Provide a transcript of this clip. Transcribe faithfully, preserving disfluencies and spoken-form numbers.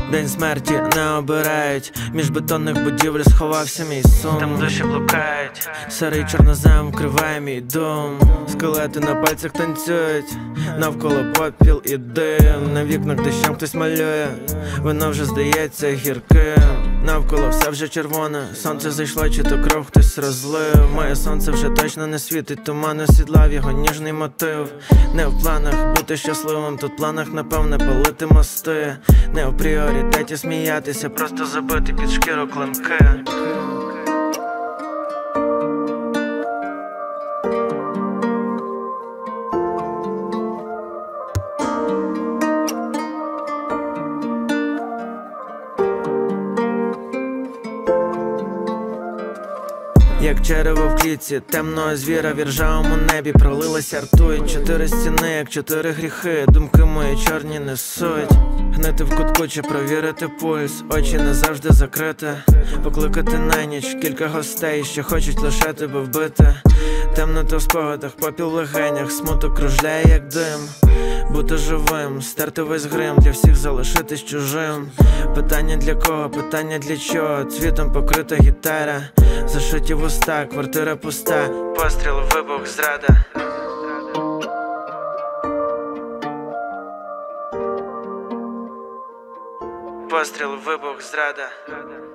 День смерті не обирають, між бетонних будівель сховався мій сум. Там душі блукають, сирий чорнозем вкриває мій дом. Скелети на пальцях танцюють, навколо попіл і дим. На вікнах дощем хтось малює, воно вже здається гірким. Навколо все вже червоне, сонце зайшло, чи то кров хтось розлив. Моє сонце вже точно не світить, туман осідлав його ніжний мотив. Не в планах бути щасливим, тут в планах напевне палити мости. Не в пріоритеті сміятися, просто забити під шкіру клинки. Як черево в клітці темного звіра, в іржавому небі пролилася ртуть. Чотири стіни, як чотири гріхи, думки мої чорні несуть. Гнити в кутку чи провірити пульс, очі не завжди закрити. Покликати на ніч кілька гостей, що хочуть лише тебе вбити. Темнота в спогадах, попіл в легенях, смуток кружляє як дим. Бути живим, стерти весь грим, для всіх залишитись чужим. Питання для кого, питання для чого, цвітом покрита гітара. Зашиті вуста, квартира пуста, постріл, вибух, зрада. Постріл, вибух, зрада.